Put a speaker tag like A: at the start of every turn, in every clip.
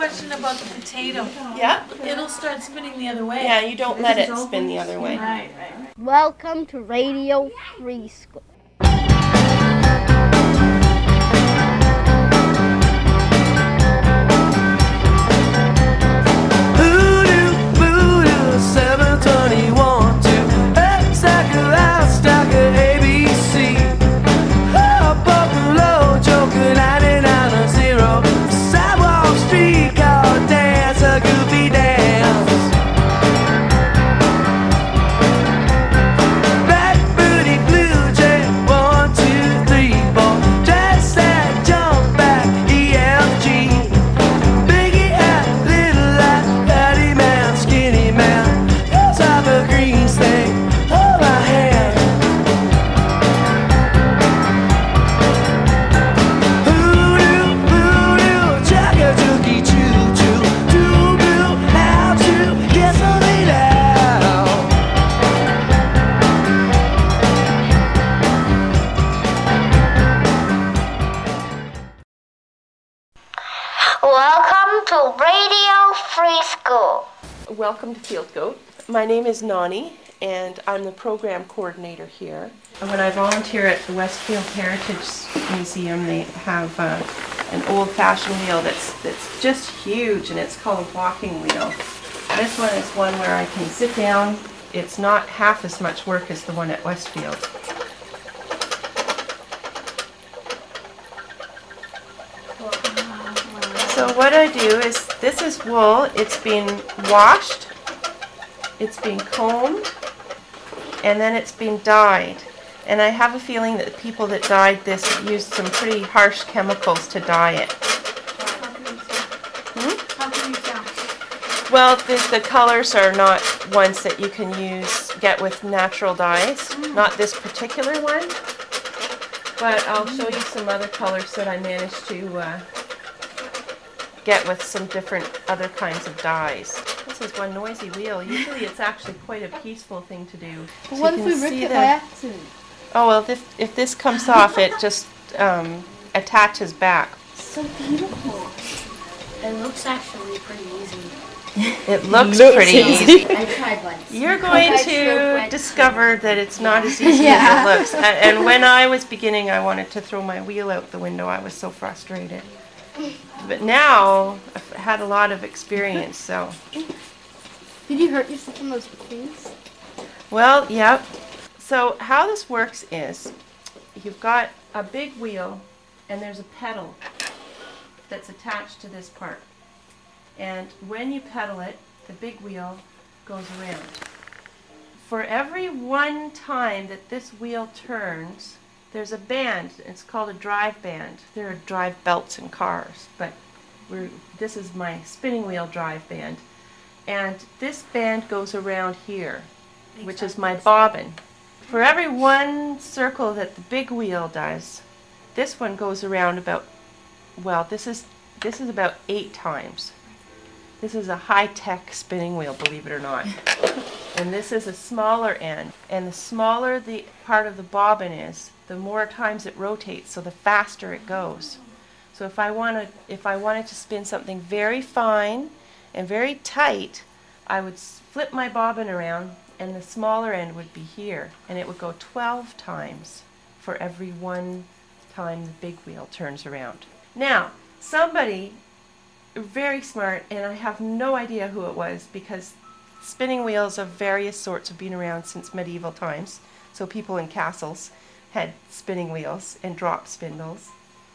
A: question about the potato.
B: Yeah?
A: It'll start spinning the other way.
B: Yeah, you don't let it spin the other way.
A: Right.
C: Welcome to Radio Free School.
D: Welcome to Radio Free School.
B: Welcome to Field Goat. My name is Nani, and I'm the program coordinator here. When I volunteer at the Westfield Heritage Museum, they have an old-fashioned wheel that's just huge, and it's called a walking wheel. This one is one where I can sit down. It's not half as much work as the one at Westfield. So what I do is, this is wool, it's being washed, it's being combed, and then it's being dyed. And I have a feeling that the people that dyed this used some pretty harsh chemicals to dye it.
D: How can you tell?
B: Well, the colors are not ones that you can get with natural dyes, not this particular one, but I'll show you some other colors that I managed to get with some different other kinds of dyes. This is one noisy wheel. Usually it's actually quite a peaceful thing to do. So
C: What if we rip it by accident?
B: Oh well, if this comes off, it just attaches back.
C: So beautiful.
D: It looks actually pretty easy.
B: It looks pretty easy.
C: I tried once.
B: You're going to discover that it's not as easy as it looks. And when I was beginning, I wanted to throw my wheel out the window. I was so frustrated. But now, I've had a lot of experience, so.
C: Did you hurt yourself on those things?
B: Well, yep. So how this works is, you've got a big wheel, and there's a pedal that's attached to this part. And when you pedal it, the big wheel goes around. For every one time that this wheel turns, there's a band. It's called a drive band. There are drive belts in cars, but this is my spinning wheel drive band. And this band goes around here, which is my bobbin. For every one circle that the big wheel does, this one goes around about, well, this is about 8 times. This is a high-tech spinning wheel, believe it or not. And this is a smaller end. And the smaller the part of the bobbin is, the more times it rotates, so the faster it goes. So if I wanted to spin something very fine and very tight, I would flip my bobbin around, and the smaller end would be here, and it would go 12 times for every one time the big wheel turns around. Now, somebody very smart, and I have no idea who it was, because spinning wheels of various sorts have been around since medieval times, so people in castles had spinning wheels and drop spindles.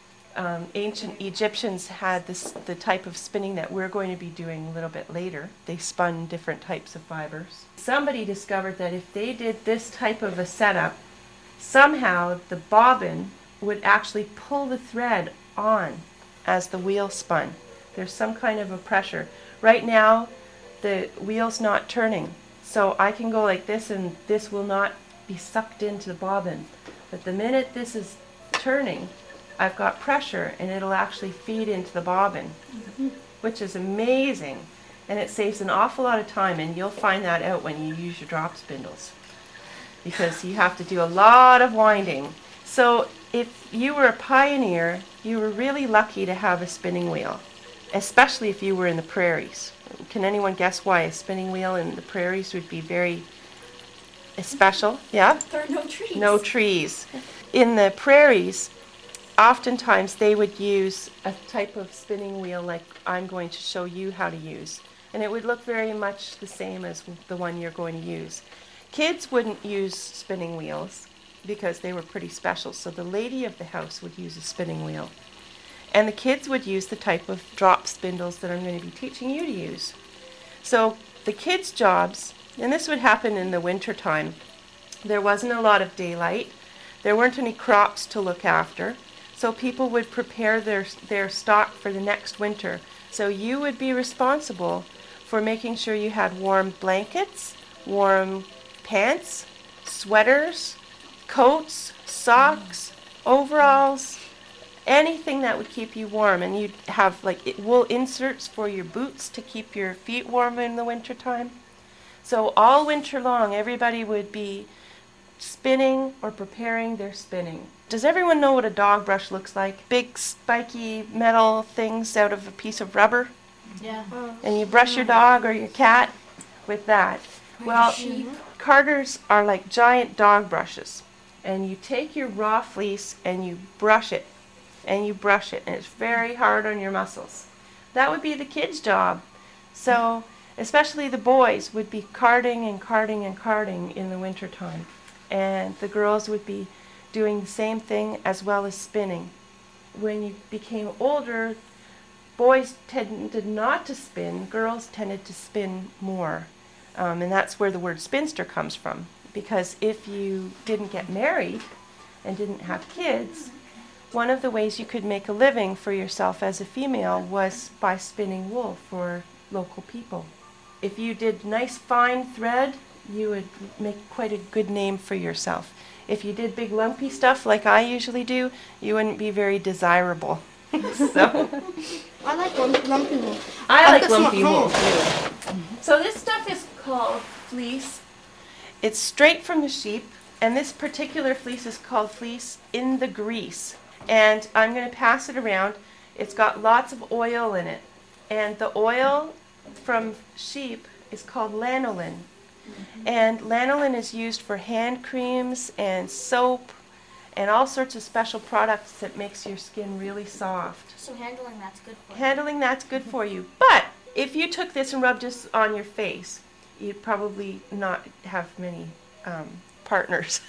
B: Ancient Egyptians had the type of spinning that we're going to be doing a little bit later. They spun different types of fibers. Somebody discovered that if they did this type of a setup, somehow the bobbin would actually pull the thread on as the wheel spun. There's some kind of a pressure. Right now, the wheel's not turning, so I can go like this and this will not be sucked into the bobbin. But the minute this is turning, I've got pressure, and it'll actually feed into the bobbin, which is amazing. And it saves an awful lot of time, and you'll find that out when you use your drop spindles, because you have to do a lot of winding. So if you were a pioneer, you were really lucky to have a spinning wheel. especially if you were in the prairies. Can anyone guess why a spinning wheel in the prairies would be very special? Yeah?
D: There are no trees.
B: No trees. In the prairies, oftentimes they would use a type of spinning wheel like I'm going to show you how to use. And it would look very much the same as the one you're going to use. Kids wouldn't use spinning wheels because they were pretty special. So the lady of the house would use a spinning wheel. And the kids would use the type of drop spindles that I'm going to be teaching you to use. So the kids' jobs, and this would happen in the winter time, there wasn't a lot of daylight. There weren't any crops to look after. So people would prepare their stock for the next winter. So you would be responsible for making sure you had warm blankets, warm pants, sweaters, coats, socks, overalls, anything that would keep you warm. And you'd have like wool inserts for your boots to keep your feet warm in the winter time. So all winter long, everybody would be spinning or preparing their spinning. Does everyone know what a dog brush looks like? Big spiky metal things out of a piece of rubber?
D: Yeah.
B: And you brush your dog or your cat with that. Well, Carters are like giant dog brushes. And you take your raw fleece and you brush it. And you brush it. And it's very hard on your muscles. That would be the kids' job. So, especially the boys would be carding and carding and carding in the wintertime. And the girls would be doing the same thing as well as spinning. When you became older, boys tended not to spin, girls tended to spin more. And that's where the word spinster comes from. Because if you didn't get married and didn't have kids, one of the ways you could make a living for yourself as a female was by spinning wool for local people. If you did nice fine thread, you would make quite a good name for yourself. If you did big lumpy stuff like I usually do, you wouldn't be very desirable. So
C: I like lumpy wool.
B: I like
C: got some
B: lumpy
C: at
B: wool
C: home.
B: too. So this stuff is called fleece. It's straight from the sheep, and this particular fleece is called fleece in the grease. And I'm going to pass it around. It's got lots of oil in it. And the oil from sheep is called lanolin. And lanolin is used for hand creams and soap and all sorts of special products that makes your skin really soft.
D: So handling that's good for you.
B: Handling that's good for you. But if you took this and rubbed this on your face, you'd probably not have many partners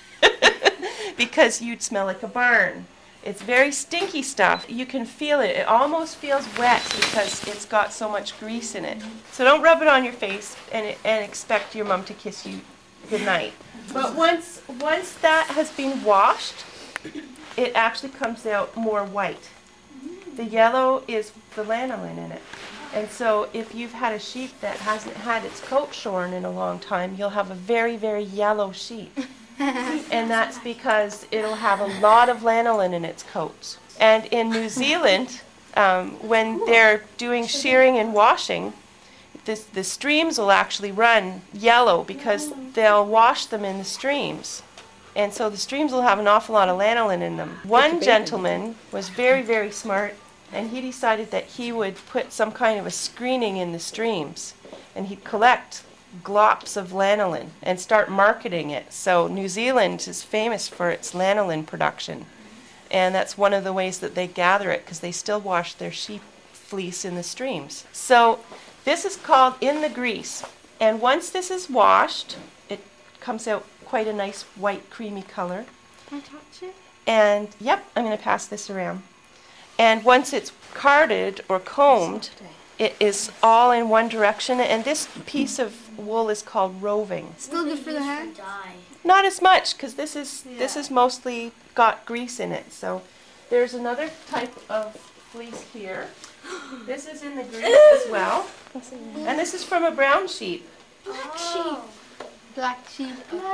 B: because you'd smell like a barn. It's very stinky stuff. You can feel it. It almost feels wet because it's got so much grease in it. So don't rub it on your face and expect your mom to kiss you goodnight. But once that has been washed, it actually comes out more white. The yellow is the lanolin in it. And so if you've had a sheep that hasn't had its coat shorn in a long time, you'll have a very, very yellow sheep. And that's because it'll have a lot of lanolin in its coats. And in New Zealand, when they're doing shearing and washing, the streams will actually run yellow because they'll wash them in the streams. And so the streams will have an awful lot of lanolin in them. One gentleman was very, very smart, and he decided that he would put some kind of a screening in the streams, and he'd collect glops of lanolin and start marketing it. So New Zealand is famous for its lanolin production, and that's one of the ways that they gather it because they still wash their sheep fleece in the streams. So this is called in the grease, and once this is washed, it comes out quite a nice white creamy color.
C: Can I touch it?
B: And yep, I'm going to pass this around. And once it's carded or combed, it is all in one direction, and this piece of wool is called roving.
C: Still good for the hair?
D: Dye.
B: Not as much, because this is mostly got grease in it. So there's another type of fleece here. This is in the grease as well, and this is from a brown sheep.
C: Black sheep. Black sheep,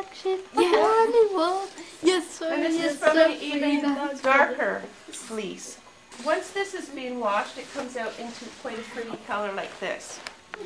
C: honey wool. Yes, sir.
B: And this
C: yes,
B: is from
C: sir.
B: an even darker fleece. Once this is being washed, it comes out into quite a pretty color like this.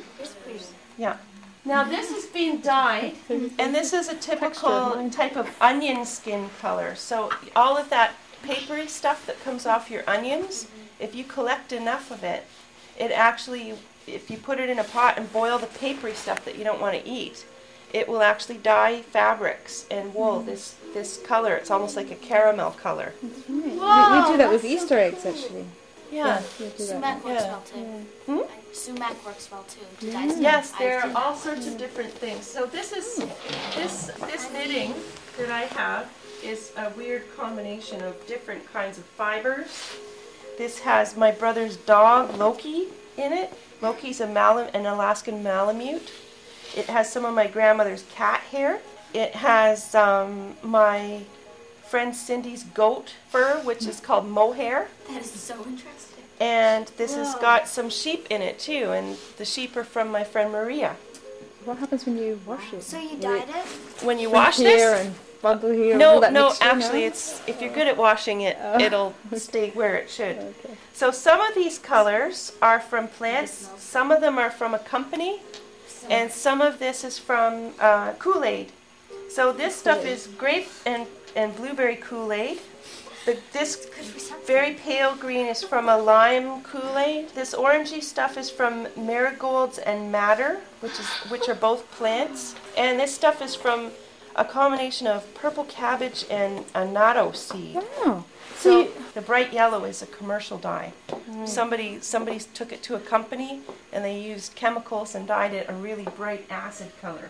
B: Yeah. Now this is being dyed, and this is a typical type of onion skin color. So all of that papery stuff that comes off your onions, if you collect enough of it, it actually, if you put it in a pot and boil the papery stuff that you don't want to eat, it will actually dye fabrics and wool this color. It's almost like a caramel color.
C: Right. We do that with Easter eggs, actually.
B: Yeah.
C: We do that.
D: Sumac works
B: Yeah.
D: well too.
B: Hmm?
D: Sumac works well too. To dye stuff.
B: Yes,
D: I
B: there
D: do
B: are
D: that.
B: all sorts of different things. So this knitting that I have is a weird combination of different kinds of fibers. This has my brother's dog, Loki, in it. Loki's an Alaskan Malamute. It has some of my grandmother's cat hair. It has my friend Cindy's goat fur, which is called mohair.
D: That is so interesting.
B: And this has got some sheep in it too, and the sheep are from my friend Maria.
C: What happens when you wash it?
D: So you dyed it?
B: When you wash
C: here
B: this,
C: and bundle here.
B: no,
C: all that
B: no,
C: mixture,
B: actually,
C: no?
B: it's if you're good at washing it, it'll stay where it should.
C: Okay.
B: So some of these colors are from plants, some of them are from a company, and some of this is from Kool-Aid. So this stuff is grape and blueberry Kool-Aid. This
D: Good for something.
B: very pale green is from a lime Kool-Aid. This orangey stuff is from marigolds and madder, which are both plants. And this stuff is from a combination of purple cabbage and a natto seed.
C: Wow.
B: So the bright yellow is a commercial dye. Somebody took it to a company and they used chemicals and dyed it a really bright acid color.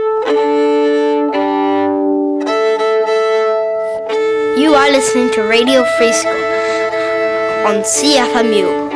E: You are listening to Radio Free School on CFMU.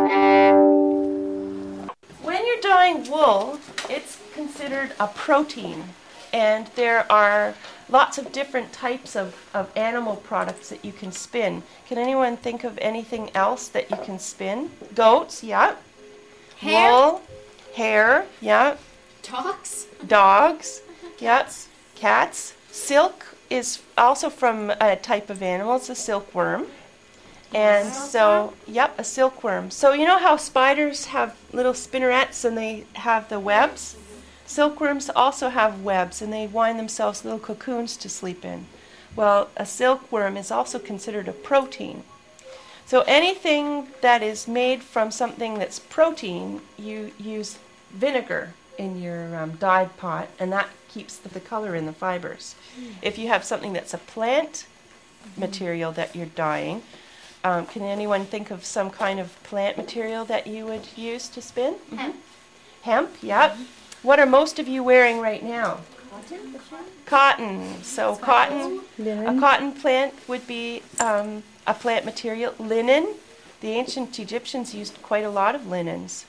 B: When you're dyeing wool, it's considered a protein, and there are lots of different types of animal products that you can spin. Can anyone think of anything else that you can spin? Goats, yeah.
D: Hair?
B: Wool, hair, yeah.
D: Dogs?
B: Dogs, yeah. Cats. Silk is also from a type of animal. It's a silkworm. And so, yep, a silkworm. So you know how spiders have little spinnerets and they have the webs? Silkworms also have webs and they wind themselves little cocoons to sleep in. Well, a silkworm is also considered a protein. So anything that is made from something that's protein, you use vinegar in your dyed pot, and that keeps the color in the fibers. If you have something that's a plant material that you're dyeing, can anyone think of some kind of plant material that you would use to spin?
D: Hemp.
B: Hemp, yep. What are most of you wearing right now? Cotton. So cotton, a
C: Linen.
B: cotton plant would be a plant material. Linen. The ancient Egyptians used quite a lot of linens.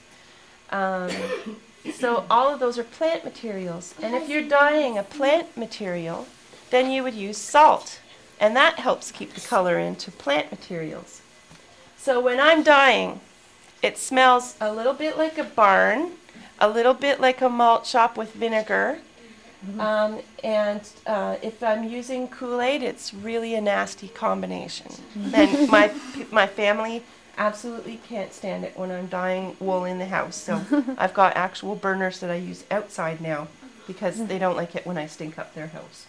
B: So all of those are plant materials. And if you're dyeing a plant material, then you would use salt. And that helps keep the color into plant materials. So when I'm dyeing, it smells a little bit like a barn, a little bit like a malt shop with vinegar. And if I'm using Kool-Aid, it's really a nasty combination. And my family absolutely can't stand it when I'm dyeing wool in the house. So I've got actual burners that I use outside now because they don't like it when I stink up their house.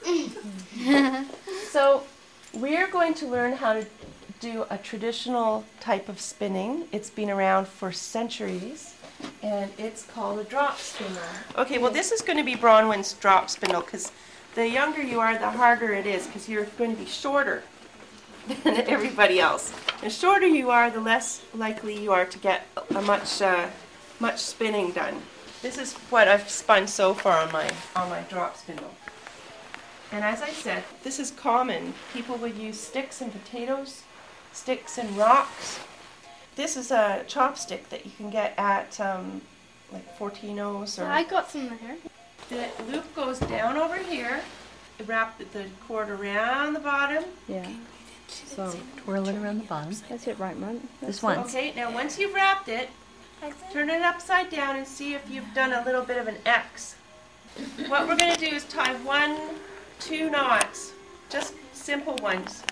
B: So we're going to learn how to do a traditional type of spinning. It's been around for centuries, and it's called a drop spindle. Okay, well this is going to be Bronwyn's drop spindle because the younger you are, the harder it is because you're going to be shorter than everybody else. The shorter you are, the less likely you are to get a much spinning done. This is what I've spun so far on my drop spindle. And as I said, this is common. People would use sticks and potatoes, sticks and rocks. This is a chopstick that you can get at like Fortino's or.
C: I got some there.
B: The loop goes down over here. Wrap the cord around the bottom.
C: Yeah.
F: So twirl it around the bottom.
C: That's it, right, Mum?
F: This once.
B: Okay, now once you've wrapped it, turn it upside down and see if you've done a little bit of an X. What we're going to do is tie 2 knots, just simple ones.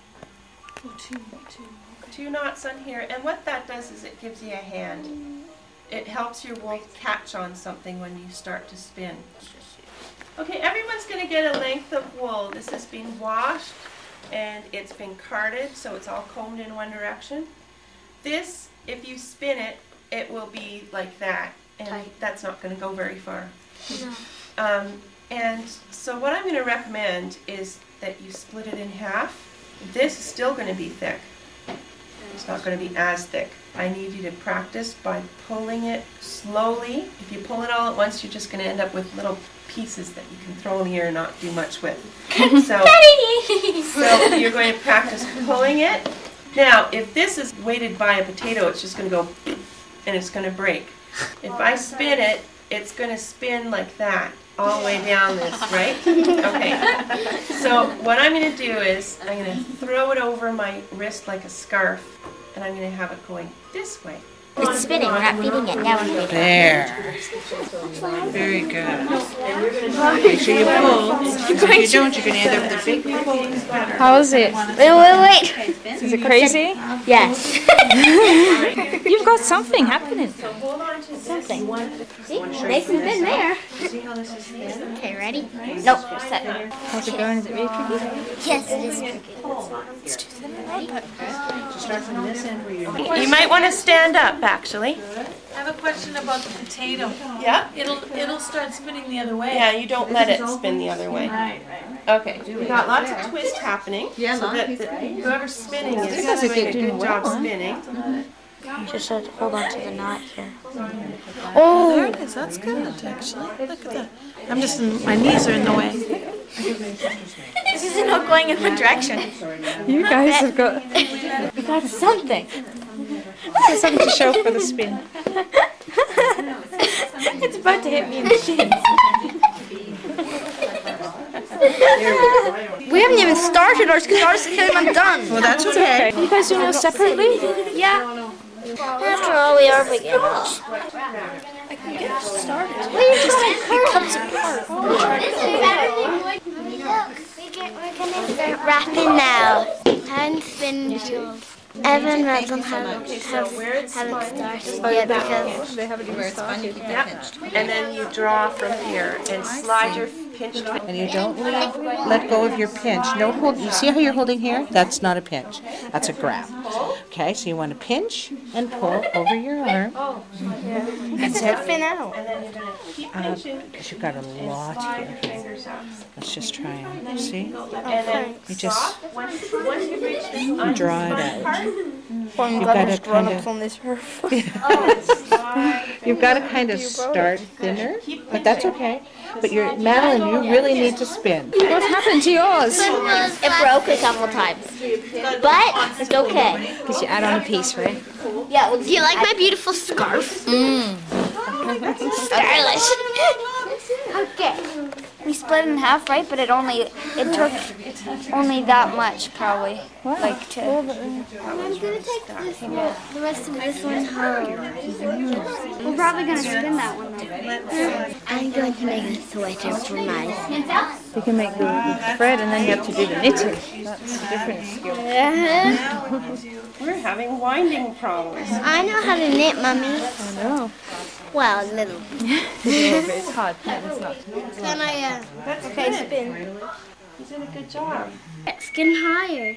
B: Two knots on here, and what that does is it gives you a hand. It helps your wool catch on something when you start to spin. Okay, everyone's going to get a length of wool. This has been washed and it's been carded, so it's all combed in one direction. This, if you spin it, it will be like that, and
E: Tight.
B: that's not going to go very far.
E: No.
B: And so what I'm going to recommend is that you split it in half. This is still going to be thick. It's not going to be as thick. I need you to practice by pulling it slowly. If you pull it all at once, you're just going to end up with little pieces that you can throw in the air and not do much with. So you're going to practice pulling it. Now, if this is weighted by a potato, it's just going to go and it's going to break. If I spin it, it's going to spin like that all the way down this, right? Okay. So what I'm going to do is I'm going to throw it over my wrist like a scarf, and I'm going to have it going this way.
E: It's spinning. We're not feeding it. Now we're feeding it.
G: There. Very good. Make sure you pull. If you don't, you're going to end up with a big pull.
C: How is it?
E: Wait.
C: Is it crazy?
E: Yes.
C: You've got something happening.
B: So hold on to something.
E: See? Nice and thin there.
B: See how this is thin?
E: Okay, ready? Nope. Set.
C: How's it going? Is it really tricky?
E: Yes, it is.
G: Start from this end where you're
B: You might want to stand up, actually.
A: I have a question about the potato.
B: Yeah?
A: It'll start spinning the other way.
B: Yeah, you don't let it spin the other way.
A: Right.
B: Okay, we got lots of twist happening.
G: Yeah,
B: so that whoever's spinning is doing a good job spinning.
E: Just hold on to the knot here.
A: Oh, there it is. That's good, actually. Look at that. I'm just, my knees are in the way.
E: This isn't not going in one direction.
C: You guys have got
E: We got something.
C: something to show for the spin.
E: It's about to hit me in the shins. We haven't even started ours because ours is I'm done.
G: Well, that's okay.
C: You guys doing those separately?
E: Yeah. After all, we are beginners. It comes apart. We're gonna start rapping now. Haven't spin jewels. Evan and Russell haven't started yet because
C: They haven't even started.
B: And then you draw from here and slide your pinched.
G: And you don't let go of your pinch. No hold. You see how you're holding here? That's not a pinch. That's a grab. Okay, so you want to pinch and pull over your arm.
E: it's a fin out.
B: And then you're going to keep pinching.
G: Because you've got a lot
B: Slide your
G: here.
B: fingers out.
G: Let's just try and see.
B: And then
G: You just
B: stop. Once you reach this
G: draw it out.
B: part,
G: You've got to kind of.
E: on this roof.
B: slide.
G: You've got to kind of start thinner, but that's okay. But Madeline, you really need to spin.
C: What happened to yours?
E: It broke a couple times, but it's okay.
C: Because you add on a piece, right?
E: Yeah. Well, do you like my beautiful scarf? Stylish. Okay.
H: We split it in half, right? But it took only that much, probably. Like to.
E: I'm gonna take the rest of this one home.
H: We're probably gonna spin that one though.
E: I'm going to make a sweater for myself.
C: You can make the thread and then you have to do the knitting. That's a different skill.
B: We're having winding problems.
E: I know how to knit, Mummy.
C: I know.
E: Well, a little.
C: It's hard. It's not.
E: Can I, okay, spin.
B: You did a good job.
E: It's getting higher.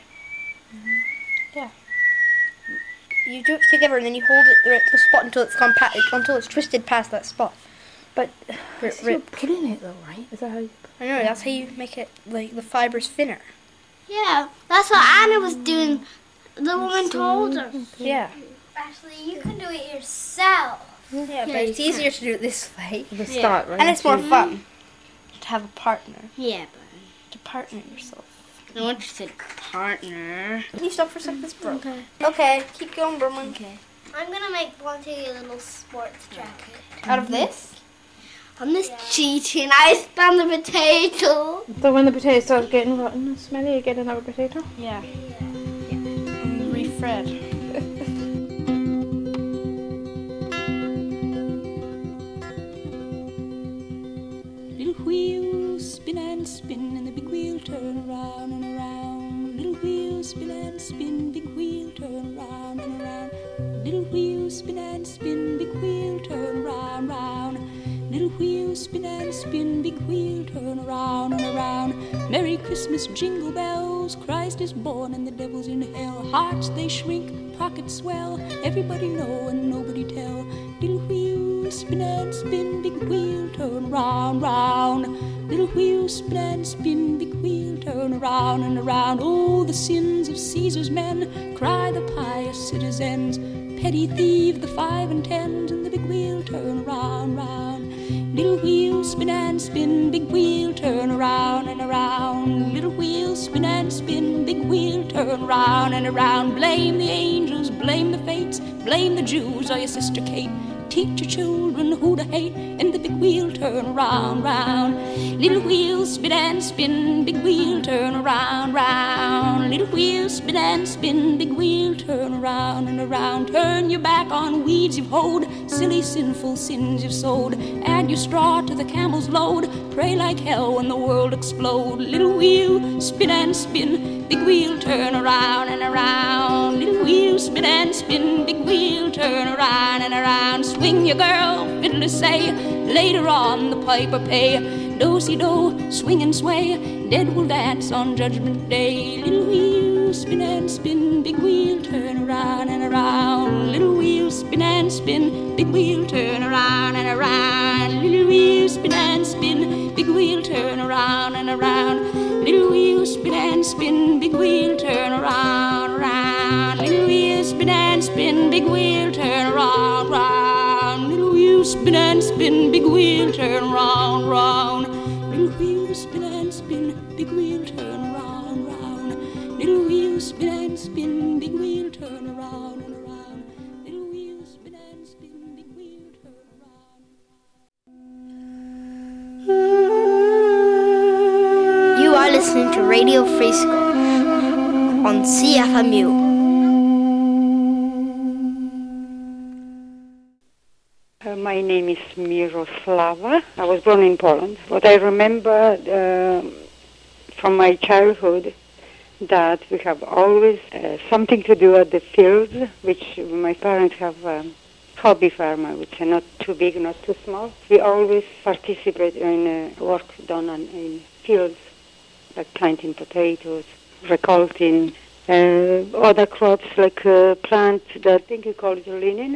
H: You do it together and then you hold it the spot until it's gone until it's twisted past that spot. But
C: You're putting it though, right? Is that how you?
H: I know that's how you make it like the fibers thinner.
E: Yeah, that's what Anna was doing. The woman told her.
H: Yeah.
E: Actually, you can do it yourself.
H: Yeah, but it's easier to do it this way.
C: The start, right?
H: And it's more fun to have a partner.
E: Yeah,
H: To partner yourself.
E: but I want you to say partner.
H: Can you stop for a second? This broke. Okay, keep going, Berman.
E: Okay. I'm gonna make Blondie a little sports jacket.
H: Out of this?
E: I'm just cheating. I spun the potato.
C: So when the potato starts getting rotten and smelly, you get another potato.
H: Yeah. Refred.
I: Little wheel spin and spin, and the big wheel turn around and around. Little wheel spin and spin, big wheel turn around and around. Little wheel spin and spin, big wheel turn round, round. Little wheel wheel, spin and spin, big wheel, turn around and around. Merry Christmas, jingle bells, Christ is born and the devil's in hell. Hearts they shrink, pockets swell, everybody know and nobody tell. Little wheel, spin and spin, big wheel, turn round, round. Little wheel, spin and spin, big wheel, turn around and around. Oh, the sins of Caesar's men, cry the pious citizens. Petty thief, the 5 and 10s, and the big wheel, turn around, round. Little wheel, spin and spin, big wheel, turn around and around. Little wheel, spin and spin, big wheel, turn around and around. Blame the angels, blame the fates, blame the Jews or your sister Kate. Teach your children who to hate, and the big wheel, turn around, round. Little wheel, spin and spin, big wheel, turn around, round. Little wheel, spin and spin, big wheel, turn around and around. Turn your back on weeds you've hoed, silly sinful sins you've sowed. Add your straw to the camel's load, pray like hell when the world explode. Little wheel, spin and spin, big wheel, turn around and around. Little wheel, spin and spin, big wheel, turn around and around. Swing your girl, fiddler say, later on the piper pay. Do-si-do, swing and sway, dead will dance on Judgment Day. Little wheel, spin and spin, big wheel, turn around and around. Little wheel, spin and spin, big wheel, turn around and around. Little wheel, spin and spin, big wheel, turn around and around. Little wheel, spin and spin, big wheel, turn around, round. Little wheel, spin and spin, big wheel, turn around, round. Little wheel, spin and spin, big wheel, turn round, round. Little wheel, spin and spin, big wheel, turn round, round. Little wheel, spin and spin, big wheel, turn around and around. Little wheel, spin and spin, big wheel, turn around.
H: You are listening to Radio Free School on CFMU.
J: My name is Miroslava. I was born in Poland. What I remember from my childhood, that we have always something to do at the fields, which my parents have hobby farm, I would say, not too big, not too small. We always participate in work done in fields, like planting potatoes, recolting other crops, like plant that I think you call it linen.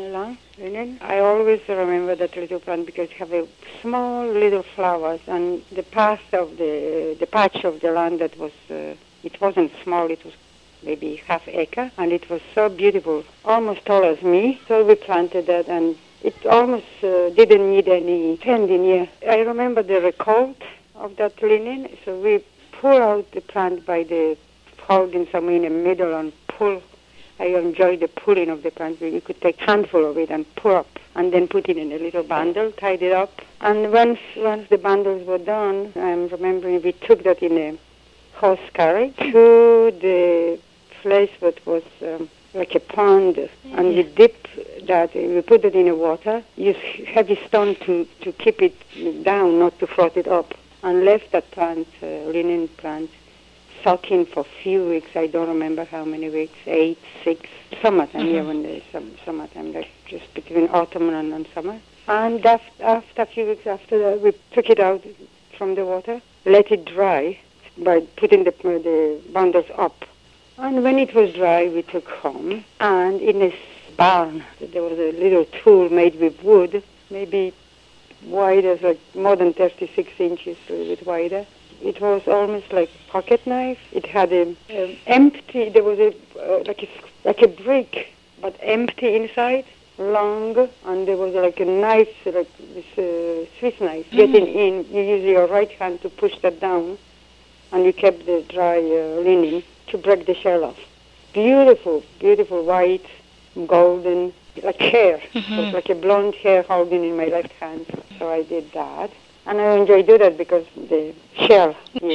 J: I always remember that little plant because it have a small little flowers, and the path of the patch of the land that was, it wasn't small, it was maybe half acre, and it was so beautiful, almost tall as me. So we planted that, and it almost didn't need any tending here. I remember the recolt of that linen, so we pull out the plant by the holding somewhere in the middle and pull. I enjoyed the pulling of the plant. You could take a handful of it and pull up, and then put it in a little bundle, tied it up. And once the bundles were done, I'm remembering we took that in a horse carriage to the place that was like a pond, and we dip that, we put it in the water, use heavy stone to keep it down, not to float it up, and left that plant, linen plant, soaking for a few weeks. I don't remember how many weeks, 8, 6, summertime, yeah, when there's summertime, like just between autumn and summer. And after a few weeks after that, we took it out from the water, let it dry by putting the bundles up. And when it was dry, we took home, and in this barn, there was a little tool made with wood, maybe wide as like more than 36 inches, a little bit wider. It was almost like a pocket knife. It had a empty. There was like a brick, but empty inside, long, and there was like a knife, like this Swiss knife. Getting in, you use your right hand to push that down, and you kept the dry linen to break the shell off. Beautiful, beautiful white, golden, like hair. It was like a blonde hair holding in my left hand. So I did that. And I enjoyed doing that because the shell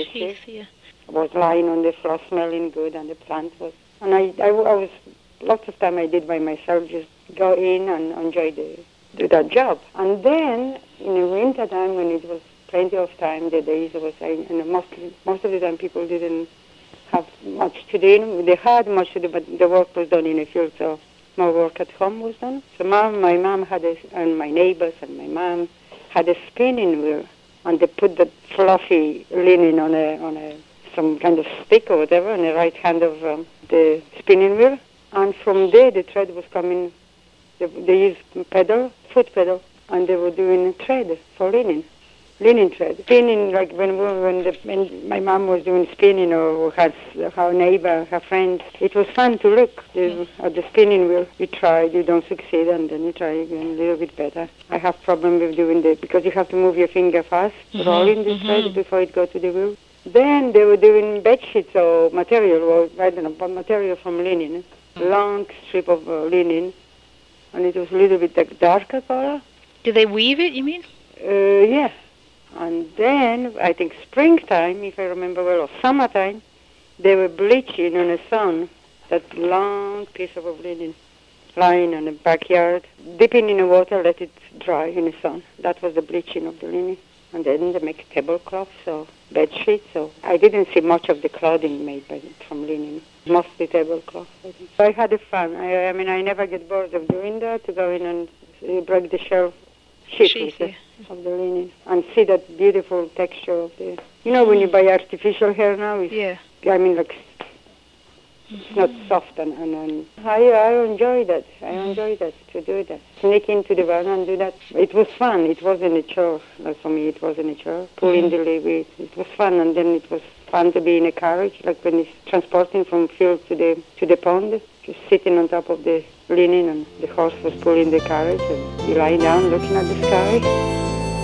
J: was lying on the floor smelling good, and the plant was... And I was... Lots of time I did by myself, just go in and enjoy do that job. And then, in the winter time, when it was plenty of time, the days was... And most of the time people didn't have much to do. They had much to do, but the work was done in the field, so more work at home was done. So my mom had and my neighbors and my mom had a spinning wheel, and they put the fluffy linen on some kind of stick or whatever on the right hand of the spinning wheel, and from there the thread was coming. They used foot pedal, and they were doing a thread for linen thread. Spinning, like when my mom was doing spinning, or her neighbor, her friends, it was fun to look at the spinning wheel. You try, you don't succeed, and then you try again a little bit better. I have problem with doing because you have to move your finger fast, rolling the thread before it goes to the wheel. Then they were doing bed sheets or material, or I don't know, but material from linen, long strip of linen, and it was a little bit like darker color.
H: Do they weave it, you mean?
J: Yeah. And then, I think springtime, if I remember well, or summertime, they were bleaching in the sun that long piece of linen lying in the backyard, dipping in the water, let it dry in the sun. That was the bleaching of the linen. And then they make tablecloths or bed sheets. So I didn't see much of the clothing made from linen, mostly tablecloths. I had fun. I mean, I never get bored of doing that, to go in and break the shell sheet of the linen and see that beautiful texture of the... You know, when you buy artificial hair now, I mean, like, it's not soft, and I enjoy that. I enjoy that, to do that. Sneak into the barn and do that. It was fun. It wasn't a chore. Like for me, it wasn't a chore. Pulling the levy, it was fun, and then it was fun to be in a carriage, like when it's transporting from field to the pond, just sitting on top of the linen, and the horse was pulling the carriage, and you lying down looking at the sky.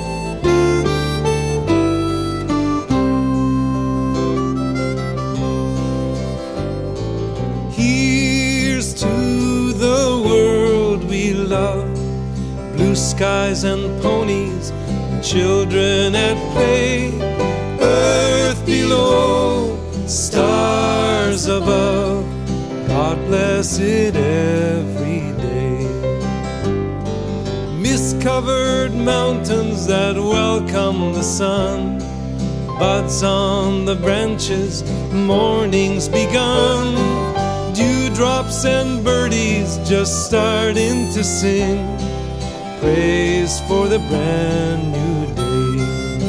K: Here's to the world we love, blue skies and ponies, children at play, earth below, stars above, God bless it every day. Mist-covered mountains that welcome the sun, buds on the branches, morning's begun, dewdrops and birdies just starting to sing, praise for the brand new day.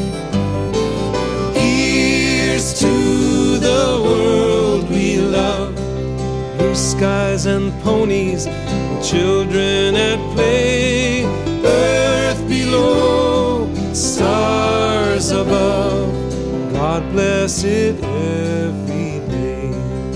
K: Here's to the world we love, blue skies and ponies, children at play, earth below, stars above, God bless it every day.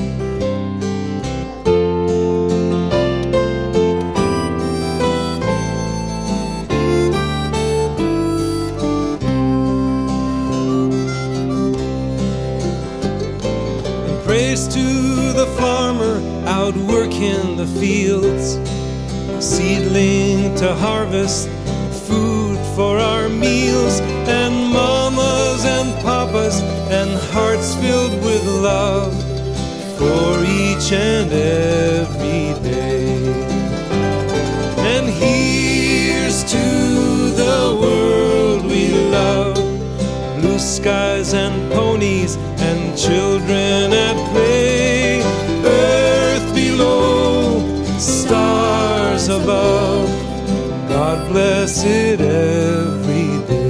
K: And praise to the farmer out working the fields, seedling to harvest, food for our meals, and mamas and papas and hearts filled with love for each and every day. And here's to the world we love, blue skies and ponies and children at play, earth below, stars above, God bless it every day.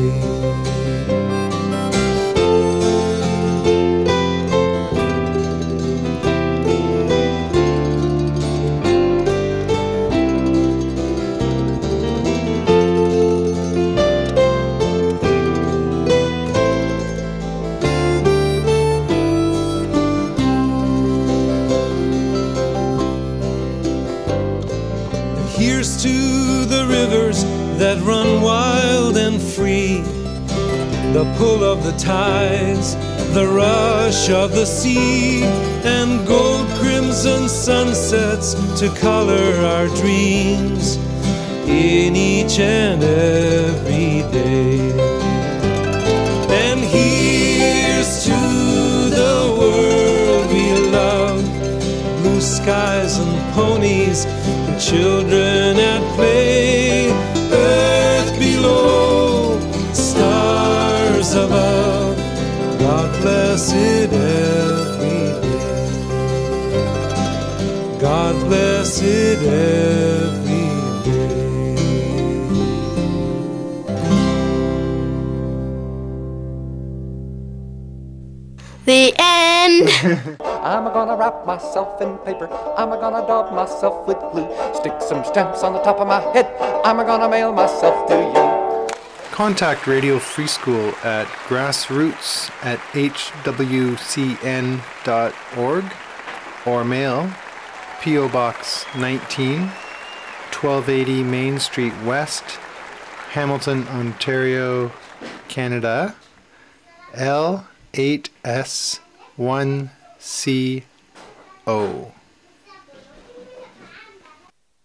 K: Here's to the rivers that run wild and free, the pull of the tides, the rush of the sea, and gold crimson sunsets to color our dreams in each and every day. And here's to the world we love, blue skies and ponies, children at play, earth below, stars above, God bless it every day. God bless it every day.
C: The end.
L: I'm gonna wrap myself in paper. I'm gonna daub myself with glue. Stick some stamps on the top of my head. I'm gonna mail myself to you.
M: Contact Radio Free School at grassroots@hwcn.org or mail P.O. Box 19, 1280 Main Street West, Hamilton, Ontario, Canada, L8S1CO.